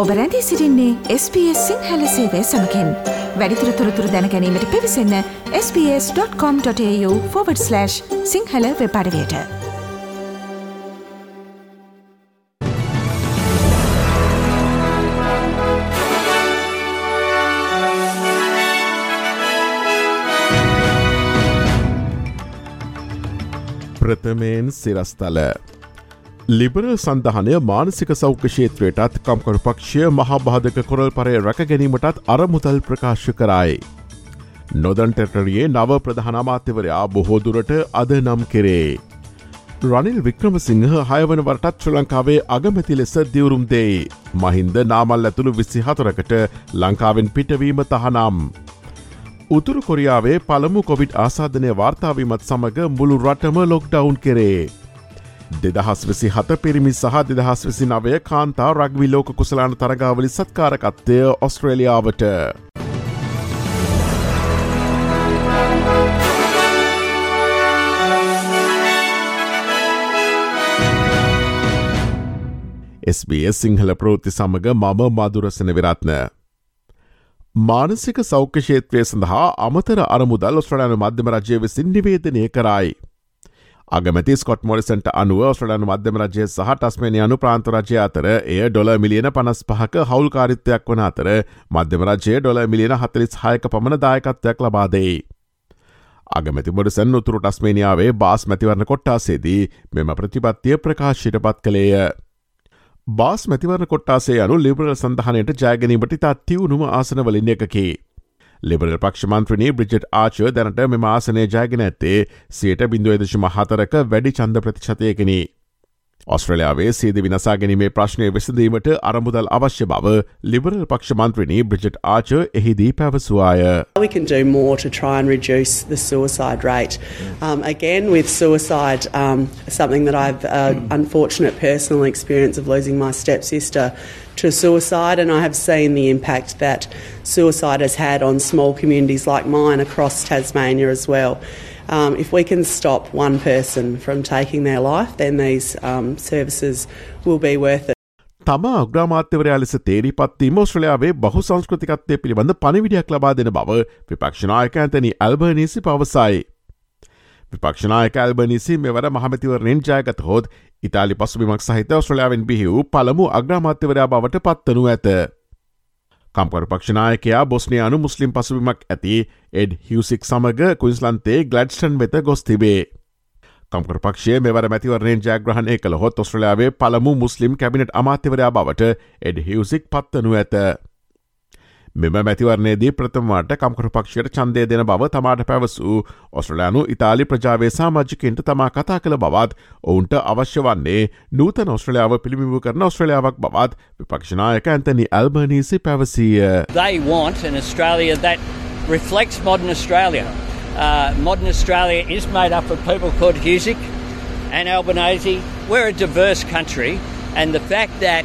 ඔබ රැඳී සිටින්නේ SBS සිංහල සේවය සමගින්. වැඩිදුර තොරතුරු දැන ගැනීමට පිවිසන්න sbs.com.au/සිංහල වෙබ් අඩවියට. ප්‍රථමයෙන් සිරස්තල ලිබරල් සඳහනය මානසික සෞඛ්‍ය ක්ෂේත්‍රයටත් කම්කරු පක්ෂය මහාබාධක කොරල් පරය රැක ගැනීමටත් අරමුදල් ප්‍රකාශ කරයි. නොදන් ටෙටරියේ නව ප්‍රධාන අමාත්‍යවරයා බොහෝදුරට අද නම් කෙරේ. රනිල් වික්‍රමසිංහ 6 වන වරටත් ශ්‍රී ලංකාවේ අගමැති ලෙස දිවුරුම් දෙයි. මහින්ද නාමල් ඇතුළු 24කට ලංකාවෙන් පිටවීම තහනම්. උතුරු කොරියාවේ පළමු කොවිඩ් ආසාදනය වාර්තාවීමත් සමඟ මුළු රටම ලොක්ඩවුන් කෙරේ. 2027 පිරිමි සහ 2029 කාන්තා රග්වි ලෝක කුසලාන තරගාවලි සත්කාරකත්වය ඔස්ට්‍රේලියාවට. SBS සිංහල ප්‍රවෘත්ති සමඟ මම මදුරසන විරත්න. මානසික සෞඛ්‍ය ක්ෂේත්‍රය සඳහා අමතර අරමුදල් ඔස්ට්‍රේලියානු මධ්‍යම රජය විසින් නිවේදනය කරයි. අගමැති ස්කොට් මොරිසන්ට අනුව ඔස්ට්‍රේලියානු මධ්‍යම රජය සහ ටස්මේනියානු ප්‍රාන්ත රජය අතර එය ඩොලර් මිලියන 55ක හවුල්කාරිත්වයක් වන අතර මධ්‍යම රජය ඩොලර් මිලියන 46ක පමණ දායකත්වයක් ලබා දෙයි. අගමැති මොරිසන් උතුරු ටස්මේනියාවේ බාස් මැතිවරණ කොට්ටාසේදී මෙම ප්‍රතිපත්තිය ප්‍රකාශයට පත් කළේය. බාස් මැතිවරණ කොට්ටාසේ යනු ලිබරල් සඳහනයට ජයගැනීමට ඉතා තියුණුම ආසනවලින් එකකි. ලිබරල් පක්ෂ මන්ත්‍රණී බ්‍රිජට් ආචර් දැනට මෙම ආසනය ජයගෙන ඇත්තේ 0.4ක වැඩි ඡන්ද ප්‍රතිශතයකිනි. ඔස්ට්‍රේලියාවේ සීද විනාසා ගැනීමේ ප්‍රශ්නය විසඳීමට අරමුදල් අවශ්‍ය බව ලිබරල් පක්ෂ මන්ත්‍රණී බ්‍රිජට් ආචර් එහිදී පැවසුවාය. We can do more to try and reduce the suicide rate. Again, with suicide, something that I've unfortunate personal experience of losing my stepsister to suicide, and I have seen the impact that suicide has had on small communities like mine across Tasmania as well. If we can stop one person from taking their life, then these services will be worth it. තම අග්‍රාමාත්‍යවරයා ලෙස තේරීපත්වීම ඔස්ට්‍රේලියාවේ බහු සංස්කෘතිකත්වය පිළිබඳ පණිවිඩයක් ලබා දෙන බව විපක්ෂ නායක Anthony Albanese පවසයි. විපක්ෂ නායක ඇල්බනීසි මෙවර මහමැතිවරණයෙන් ජයගත හොත් ඉතාලි පසුබිමක් සහිත ඔස්ට්‍රේලියාවෙන් බිහි වූ පළමු අග්‍රාමාත්‍යවරයා බවට පත්වනු ඇත. කම්කරු පක්ෂනායකයා බොස්නියානු මුස්ලිම් පසුබිමක් ඇති එඩ් හියසික් සමග කුයින්ස්ලන්තේ ග්ලඩ්ස්ටන් වෙත ගොස් තිබේ. කම්කරු පක්ෂය මෙවර මැතිවරණයෙන් ජයග්‍රහණය කළ හොත් ඔස්ට්‍රේලියාවේ පළමු මුස්ලිම් කැබිනට් අමාත්‍යවරයා බවට එඩ් හියසික් පත්වනු ඇත. මෙම මැතිවරණයේදී ප්‍රථමවට කම්කරු පක්ෂයට ඡන්දය දෙන බව තමාට පැවසූ ඔස්ට්‍රේලියානු ඉතාලි ප්‍රජාවේ සමාජිකයින්ට තමා කතා කළ බවත් ඔවුන්ට අවශ්‍ය වන්නේ නූතන ඔස්ට්‍රේලියාව පිළිබිඹු කරන ඔස්ට්‍රේලියාවක් බවත් විපක්ෂ නායක ඇන්තනි ඇල්බනීසි පැවසීය. They want an Australia that reflects modern Australia. Modern Australia is made up of people called Husic and Albanese. We're a diverse country, and the fact that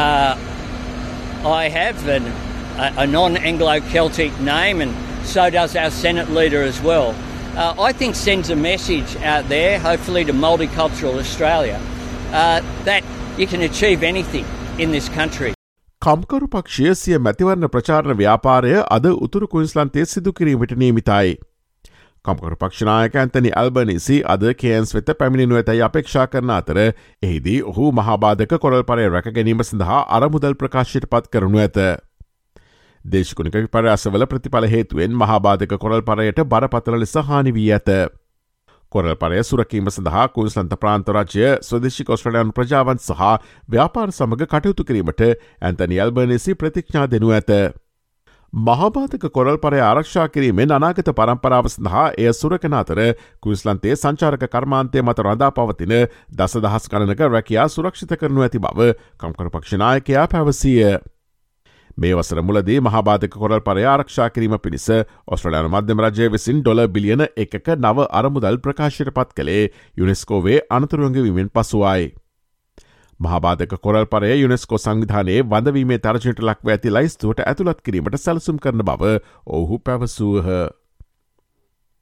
I have a non-Anglo-Celtic name, and so does our Senate leader as well, I think sends a message out there, hopefully to multicultural Australia, that you can achieve anything in this country. කම්කරු පක්ෂය සිය මැතිවරණ ප්‍රචාරණ ව්‍යාපාරය අද උතුරු කුයින්ස්ලන්තයේ සිදු කිරීමට නියමිතයි. කම්කරු පක්ෂනායක ඇන්තනි ඇල්බනීසි අද කේන්ස් වෙත පැමිණෙනු ඇතැයි අපේක්ෂා කරන අතර එහිදී ඔහු මහාබාධක කොරල් පරය රැක ගැනීම සඳහා අරමුදල් ප්‍රකාශයට පත් කරනු ඇත. දේශකුණික විපර්යාසවල ප්‍රතිඵල හේතුවෙන් මහාබාධක කොරල් පරයට බරපතල ලෙස හානි වී ඇත. කොරල් පරය සුරකීම සඳහා කුයින්ස්ලන්ත ප්‍රාන්ත රජය ස්වදේශික ඔස්ට්‍රේලියානු ප්‍රජාවන් සහ ව්‍යාපාර සමග කටයුතු කිරීමට ඇන්තනි ඇල්බනීසි ප්‍රතිඥා දෙනු ඇත. මහාබාධක කොරල් පරය ආරක්ෂා කිරීමෙන් අනාගත පරම්පරාව සඳහා එය සුරකන අතර කුයින්ස්ලන්තයේ සංචාරක කර්මාන්තය මත රඳා පවතින දසදහස් ගණනක රැකියා සුරක්ෂිත කරනු ඇති බව කම්කරු පක්ෂ නායකයා පැවසීය. මේ වසර මුලදී මහාබාධක කොරල් පරය ආරක්ෂා කිරීම පිණිස ඔස්ට්‍රේලියානු මධ්‍යම රජය විසින් ඩොලර් බිලියන 1ක නව අරමුදල් ප්‍රකාශයට පත් කළේ යුනෙස්කෝවේ අනතුරුවන්ගවීමෙන් පසුවයි. මහාබාධක කොරල් පරය යුනෙස්කෝ සංවිධානයේ වඳවීමේ තරජනයට ලක්ව ඇති ලයිස්තුවට ඇතුළත් කිරීමට සැලසුම් කරන බව ඔහු පැවසූහ.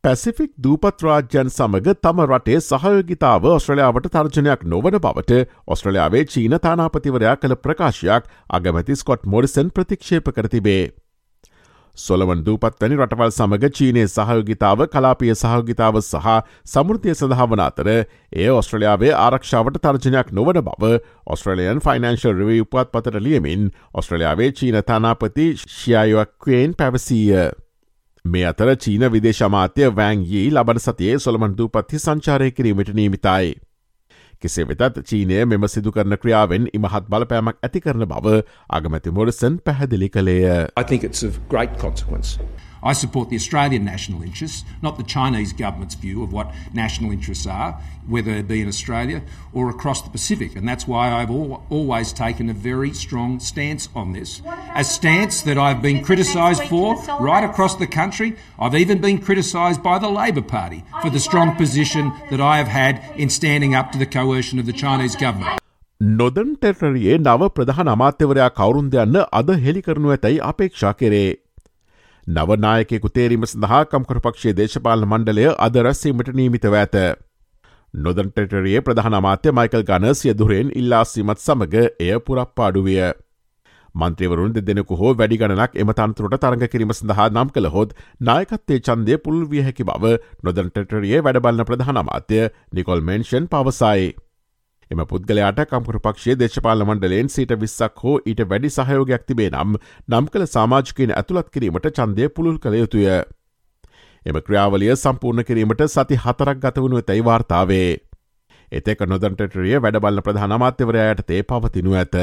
පැසිෆික් දූපත් රාජ්‍යන් සමග තම රටේ සහයෝගිතාව ඔස්ට්‍රලියාවට තර්ජනයක් නොවන බවට ඔස්ට්‍රලියාවේ චීන තානාපතිවරයා කළ ප්‍රකාශයක් අගමැති ස්කොට් මොරිසන් ප්‍රතික්ෂේප කර තිබේ. සොලවන් දූපත් වැනි රටවල් සමග චීනයේ සහයෝගිතාව කලාපීය සහයෝගිතාව සහ සමෘතිය සඳහා වන අතර එය ඔස්ට්‍රලියාවේ ආරක්ෂාවට තර්ජනයක් නොවන බව ඔස්ට්‍රේලියන් ෆයිනන්ෂල් රිවිව් පුවත්පතට ලියමින් ඔස්ට්‍රලියාවේ චීන තානාපති ෂියායුවක් ක්වේන් පැවසීය. මේ අතර චීන විදේශ අමාත්‍ය වෑන් යී ලබන සතියේ සොලමන් දූපත්හි සංචාරය කිරීමට නියමිතයි. කෙසේ වෙතත් චීනය මෙම සිදු කරන ක්‍රියාවෙන් ඉමහත් බලපෑමක් ඇති කරන බව අගමැති මොරිසන් පැහැදිලි කළේය. I think it's of great consequence. I support the Australian national interests, not the Chinese government's view of what national interests are, whether it be in Australia or across the Pacific. And that's why I've always taken a very strong stance on this. A stance that I've been criticised for right across the country. I've even been criticised by the Labor Party for the strong position that I have had in standing up to the coercion of the Chinese government. නොදන් ටෙරරියේ නව ප්‍රධාන අමාත්‍යවරයා කවුරුන්ද යන්න අද හෙළි කරනු ඇතැයි අපේක්ෂා කෙරේ. නවනායකෙකු තේරීම සඳහා කම්කරුපක්ෂයේ දේශපාලන මණ්ඩලය අද රැස්වීමට නියමිතව ඇත. නොදන් ටෙරරියේ ප්‍රධාන අමාත්‍ය මයිකල් ගනර්ස් යදුරෙන් ඉල්ලා සීමත් සමග එය පුරප්පාඩු විය. මන්ත්‍රීවරුන් දෙදෙනෙකු හෝ වැඩි ගණනක් එම තනතුරට තරඟ කිරීම සඳහා නම් කළහොත් නායකත්වයේ ඡන්දය පුළුල් විය හැකි බව නොදන් ටෙරරියේ වැඩබලන ප්‍රධාන අමාත්‍ය නිකොල් මෙන්ෂන් පවසයි. එම පුද්ගලයාට කම්කරුපක්ෂයේ දේශපාලන මණ්ඩලයෙන් 20% හෝ ඊට වැඩි සහයෝගයක් තිබේ නම් කළ සමාජිකයින් ඇතුළත් කිරීමට ඡන්දය පුළුල් කළ යුතුය. එම ක්‍රියාවලිය සම්පූර්ණ කිරීමට සති 4ක් ගත වනු ඇතැයි වාර්තාවේ. එතෙක නොදන් ටෙරරිය වැඩබලන ප්‍රධාන අමාත්‍යවරයා යටතේ පවතිනු ඇත.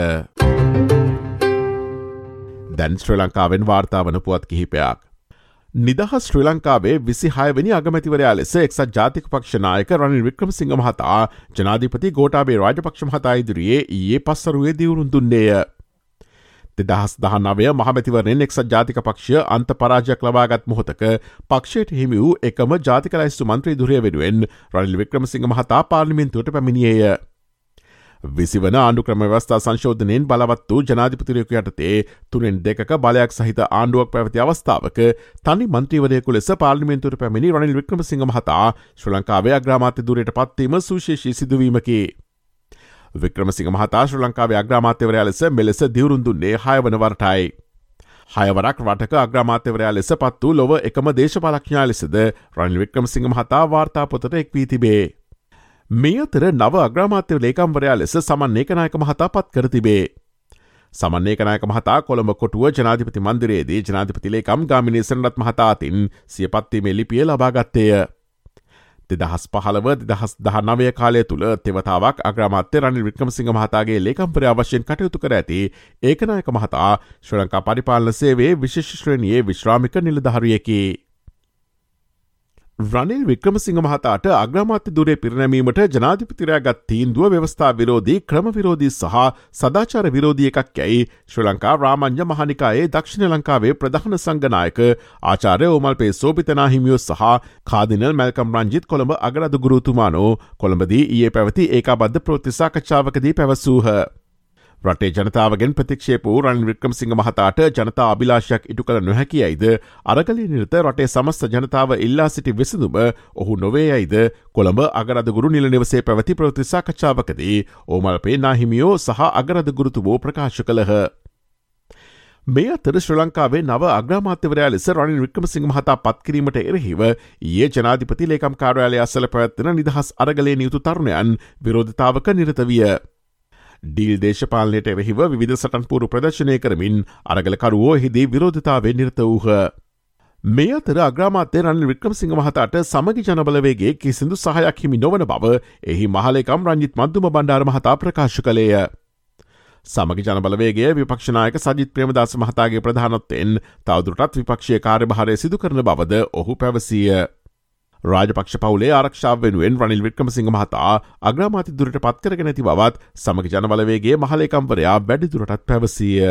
දැන් ශ්‍රී ලංකාවෙන් වාර්තා වන පුවත් කිහිපයක්. නිදහස් ශ්‍රී ලංකාවේ 26වෙනි අගමැතිවරයා ලෙස එක්සත් ජාතික පක්ෂ නායක රනිල් වික්‍රමසිංහ මහතා ජනාධිපති ගෝඨාභය රාජපක්ෂ මහතා ඉදිරියේ ඊයේ පස්වරුවේ දිවුරුම් දුන්නේය. 2019 මහමැතිවරණයෙන් එක්සත් ජාතික පක්ෂය අන්ත පරාජයක් ලබාගත් මොහොතක පක්ෂයට හිමි වූ එකම ජාතික ලැයිස්තු මන්ත්‍රී ධුරය වෙනුවෙන් රනිල් වික්‍රමසිංහ මහතා පාර්ලිමේන්තුවට පැමිණියේය. 20 වන ආණ්ඩු ක්‍රම ව්‍යවස්ථා සංශෝධනයෙන් බලවත් වූ ජනාධිපතිවරයෙකු යටතේ 3/2 බලයක් සහිත ආණ්ඩුවක් පැවති අවස්ථාවක තනි මන්ත්‍රීවරයෙකු ලෙස පාර්ලිමේන්තුවට පැමිණි රනිල් වික්‍රමසිංහ මහතා ශ්‍රී ලංකාවේ අග්‍රාමාත්‍ය ධුරයට පත්වීම සුවිශේෂී සිදුවීමකි. වික්‍රමසිංහ මහතා ශ්‍රී ලංකාවේ අග්‍රාමාත්‍යවරයා ලෙස මෙලෙස දිවුරුම් දුන්නේ 6 වන වරටයි. 6 වරක් රටක අග්‍රාමාත්‍යවරයා ලෙස පත් වූ ලොව එකම දේශපාලඥයා ලෙසද රනිල් වික්‍රමසිංහ මහතා වාර්තාපොතට එක් වී තිබේ. මේ අතර නව අග්‍රාමාත්‍ය ලේකම්වරයා ලෙස සමන් ඒකනායක මහතා පත් කර තිබේ. සමන් ඒකනායක මහතා කොළඹ කොටුව ජනාධිපති මන්දිරයේදී ජනාධිපති ලේකම් ගාමිණී සෙනරත් මහතා අතින් සිය පත්වීමේ ලිපිය ලබා ගත්තේය. 2015-2019 කාලය තුළ තෙවතාවක් අග්‍රාමාත්‍ය රනිල් වික්‍රමසිංහ මහතාගේ ලේකම්වරයා වශයෙන් කටයුතු කර ඇති ඒකනායක මහතා ශ්‍රී ලංකා පරිපාලන සේවයේ විශේෂ ශ්‍රේණියේ විශ්‍රාමික නිලධාරියෙකි. රනිල් වික්‍රමසිංහ මහතාට අග්‍රාමාත්‍ය ධුරය පිරිනැමීමට ජනාධිපතිවරයා ගත් තීන්දුව ව්‍යවස්ථා විරෝධී ක්‍රම විරෝධී සහ සදාචාර විරෝධී එකක් යැයි ශ්‍රී ලංකා රාමඤ්ඤ මහානිකායේ දක්ෂිණ ලංකාවේ ප්‍රධාන සංඝනායක ආචාර්ය ඕමල්පේ සෝබිතනා හිමියෝ සහ කාදිනල් මැල්කම් රංජිත් කොළඹ අගරදු ගුරුතුමානෝ කොළඹදී ඊයේ පැවති ඒකාබද්ධ ප්‍රවෘත්ති සාකච්ඡාවකදී පැවසූහ. රටේ ජනතාවගෙන් ප්‍රතික්ෂේප වූ රනිල් වික්‍රමසිංහ මහතාට ජනතා අභිලාෂයක් ඉටු කළ නොහැකි යයිද අරගලී නිරත රටේ සමස්ත ජනතාව ඉල්ලා සිටි විසඳුම ඔහු නොවේ යයිද කොළඹ අගරදගුරු නිල නිවසේ පැවති ප්‍රවෘත්ති සාකච්ඡාවකදී ඕමල්පේ නාහිමියෝ සහ අගරදගුරුතුමෝ ප්‍රකාශ කළහ. මේ අතර ශ්‍රී ලංකාවේ නව අග්‍රාමාත්‍යවරයා ලෙස රනිල් වික්‍රමසිංහ මහතා පත් කිරීමට එරෙහිව ඊයේ ජනාධිපති ලේකම් කාර්යාලය අසල පැවැත්වෙන නිදහස් අරගලයේ නියුතු තරුණයන් විරෝධතාවක නිරත විය. ඩීල් දේශපාලනයට එරෙහිව විවිධ සටන්පුරු ප්‍රදර්ශනය කරමින් අරගලකරුවෝ එහිදී විරෝධතාවේ නිරත වූහ. මේ අතර අග්‍රාමාත්‍ය රනිල් වික්‍රමසිංහ මහතාට සමගි ජනබලවේගයේ කිසිදු සහයක් හිමි නොවන බව එහි මහලේකම් රංජිත් මද්දුම බණ්ඩාර මහතා ප්‍රකාශ කළේය. සමගි ජනබලවේගය විපක්ෂ නායක සජිත් ප්‍රේමදාස මහතාගේ ප්‍රධානත්වයෙන් තවදුරටත් විපක්ෂීය කාර්යභාරය සිදු කරන බවද ඔහු පැවසීය. රාජපක්ෂ පවුලේ ආරක්ෂාව වෙනුවෙන් රනිල් වික්‍රමසිංහ මහතා අග්‍රාමාත්‍ය ධුරයට පත් කරගෙන ඇති බවත් සමගි ජනබලවේගයේ මහලේකම්වරයා වැඩිදුරටත් පැවසීය.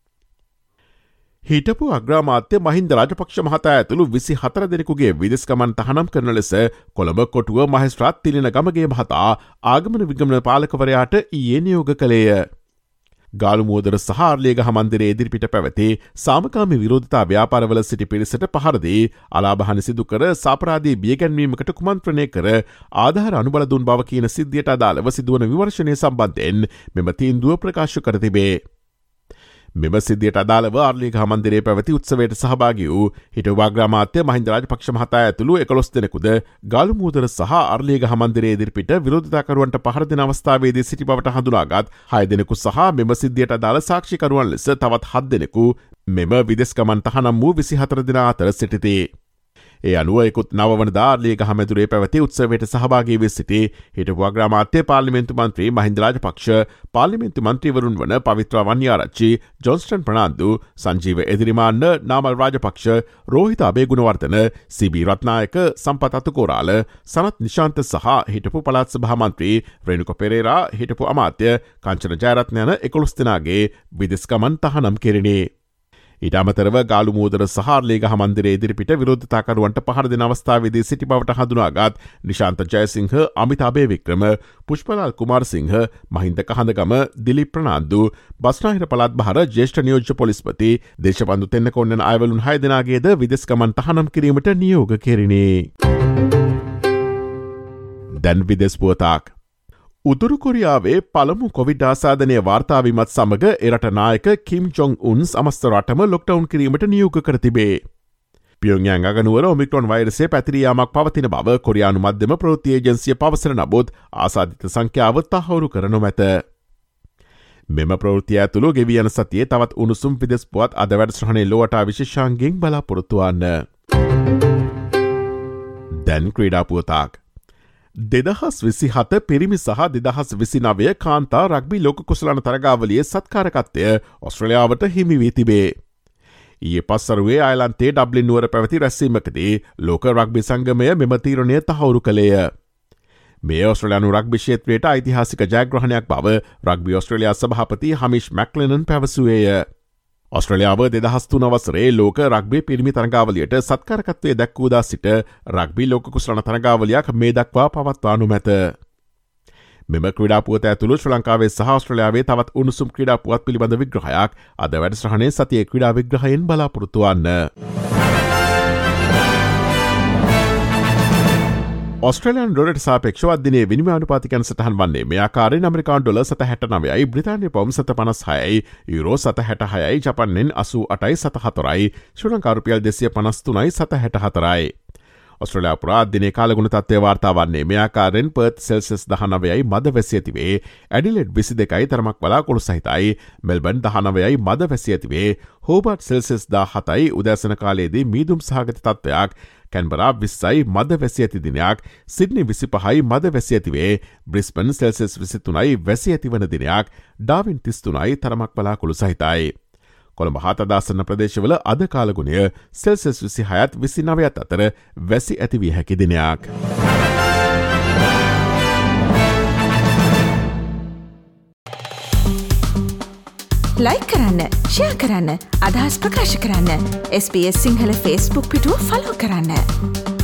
හිටපු අග්‍රාමාත්‍ය මහින්ද රාජපක්ෂ මහතා ඇතුළු 24 දෙනෙකුගේ විදෙස් ගමන් තහනම් කරන ලෙස කොළඹ කොටුව මහේස්ත්‍රාත් තිලින ගමගේ මහතා ආගමන විගමන පාලකවරයාට ඊයේ නියෝග කළේය. ගාලුමුවදර සහ ආර්ලියගහ මන්දිරයේ ඉදිරිපිට පැවති සාමකාමී විරෝධතා ව්‍යාපාරවල සිටි පිරිසට පහරදී අලාභහානි සිදු කර සාපරාධී බියගැන්වීමකට කුමන්ත්‍රණය කර ආධාර අනුබල දුන් බව කියන සිද්ධියට අදාළව සිදුවන විමර්ශනය සම්බන්ධයෙන් මෙම තීන්දුව ප්‍රකාශ කර තිබේ. මෙම සිද්ධියට අදාළව ආර්ලියගහ මන්දිරයේ පැවති උත්සවයට සහභාගී වූ හිටපු අග්‍රාමාත්‍ය මහින්ද රාජපක්ෂ මහතා ඇතුළු 11 දෙනෙකුද ගාලුමුවදර සහ ආර්ලියගහ මන්දිරයේ ඉදිරිපිට විරෝධතාකරුවන්ට පහර දෙන අවස්ථාවේදී සිටි බවට හඳුනාගත් 6 දෙනෙකු සහ මෙම සිද්ධියට අදාළ සාක්ෂිකරුවන් ලෙස තවත් 7 දෙනෙකු මෙම විදෙස් ගමන් තහනම් වූ 24 දෙනා අතර සිටිති. ඒ අනුව එකුත් නවවනදා ආර්ලියගහ මැදුරේ පැවති උත්සවයට සහභාගී වී සිටි හිටපු අග්‍රාමාත්‍ය පාර්ලිමේන්තු මන්ත්‍රී මහින්ද රාජපක්ෂ, පාර්ලිමේන්තු මන්ත්‍රීවරුන් වන පවිත්‍ර වන්‍යාරච්චි, ජොන්ස්ටන් ප්‍රනාන්දු, සංජීව එදිරිමාන්න, නාමල් රාජපක්ෂ, රෝහිත අබේගුණවර්ධන, සීබී රත්නායක, සම්පත් අතුකෝරාල, සනත් නිශාන්ත සහ හිටපු පළාත් සභා මන්ත්‍රී රේණුක පෙරේරා, හිටපු අමාත්‍ය කංචන ජයරත්න යන 11 දෙනාගේ විදෙස් ගමන් තහනම් කෙරිණි. ඊට අමතරව ගාලුමුවදර සහ ආර්ලියගහ මන්දිරයේ ඉදිරිපිට විරෝධතාකරුවන්ට පහර දෙන අවස්ථාවේදී සිටි බවට හඳුනාගත් නිශාන්ත ජයසිංහ, අමිත අබේවික්‍රම, පුෂ්පලාල් කුමාරසිංහ, මහින්ද කහඳගම, දිලීප් ප්‍රනාන්දු, බස්නාහිර පළාත් බහර ජ්‍යෙෂ්ඨ නියෝජ්‍ය පොලිස්පති දේශපන්දු තෙන්නකෝන් යන අයවලුන් 6 දෙනාගේද විදෙස් ගමන් තහනම් කිරීමට නියෝග කෙරිණි. දැන් විදෙස් පුවතක්. උතුරු කොරියාවේ පළමු කොවිඩ් ආසාදනය වාර්තාවිමත් සමග එරට නායක කිම් ජොං උන් සමස්ත රටම ලොක්ඩවුන් කිරීමට නියෝග කර තිබේ. පියොන්යාන් අගනුවර ඔමික්‍රොන් වෛරසය පැතිරියාමක් පවතින බව කොරියානු මධ්‍යම ප්‍රවෘත්ති ඒජන්සිය පවසන නමුත් ආසාදිත සංඛ්‍යාව තහවුරු කර නොමැත. මෙම ප්‍රවෘත්තිය ඇතුළු ගෙවී යන සතියේ තවත් උණුසුම් විදෙස් පුවත් අද වැඩසටහනේ ලොවටා විශේෂාංගයෙන් බලාපොරොත්තු වන්න. දැන් ක්‍රීඩා පුවතක්. 2027 පිරිමි සහ 2029 කාන්තා රග්බි ලෝක කුසලාන තරගාවලියේ සත්කාරකත්වය ඔස්ට්‍රේලියාවට හිමි වී තිබේ. ඊයේ පස්වරුවේ අයර්ලන්තයේ ඩබ්ලින් නුවර පැවති රැස්වීමකදී ලෝක රග්බි සංගමය මෙම තීරණය තහවුරු කළේය. මේ ඔස්ට්‍රේලියානු රග්බි ක්ෂේත්‍රයට ඓතිහාසික ජයග්‍රහණයක් බව රග්බි ඔස්ට්‍රේලියා සභාපති හමිෂ් මැක්ලෙනන් පැවසුවේය. ඔස්ට්‍රේලියාව 2003 වසරේ ලෝක රග්බි පිරිමි තරගාවලියට සත්කාරකත්වය දැක්වූදා සිට රග්බි ලෝක කුසලාන තරගාවලියක් මේ දක්වා පවත්වා නොමැත. මෙම ක්‍රීඩා පුවත ඇතුළු ශ්‍රී ලංකාවේ සහ ඔස්ට්‍රේලියාවේ තවත් උණුසුම් ක්‍රීඩා පුවත් පිළිබඳ විග්‍රහයක් අද වැඩසටහනේ සතියේ ක්‍රීඩා විග්‍රහයෙන් බලාපොරොත්තු වන්න. ඔස්ට්‍රේලියානු ඩොලරට සාපේක්ෂව අදිනේ විනිමය අනුපාතිකයන් සටහන් වන්නේ මේ ආකාරයෙන් ඇමරිකානු ඩොලර් 7.69යි, බ්‍රිතාන්‍ය පවුම් 7.56යි, යුරෝ 7.66යි, ජපන් යෙන් 88යි 7.4යි, ශ්‍රී ලංකා රුපියල් 253යි 7.64යි. ඔස්ට්‍රේලියාව පුරා අදිනේ කාලගුණ තත්ත්වය වාර්තා වන්නේ මේ ආකාරයෙන් පර්ත් සෙල්සියස් 19යි මද වැසි ඇතිවේ, ඇඩිලෙඩ් 22යි තරමක් වලාකුළු සහිතයි, මෙල්බන් 19යි මද වැසි ඇතිවේ, හෝබර්ට් සෙල්සියස් 17යි උදෑසන කාලයේදී මීදුම් සහගත තත්ත්වයක්, කැන්බරා 20යි මද වැසි ඇති දිනයක්, සිඩ්නි 25යි මද වැසි ඇතිවේ, බ්‍රිස්බන් සෙල්සියස් 23යි වැසි ඇතිවන දිනයක්, ඩාවින් 33යි තරමක් වලාකුළු සහිතයි. කොළඹ හා තදාසන්න ප්‍රදේශවල අද කාලගුණය සෙල්සියස් 26ත් 29ත් අතර වැසි ඇතිවිය හැකි දිනයක්. ලයික් කරන්න, ෂෙයා කරන්න, අදහස් ප්‍රකාශ කරන්න. SBS සිංහල Facebook පිටුව ෆලෝ කරන්න.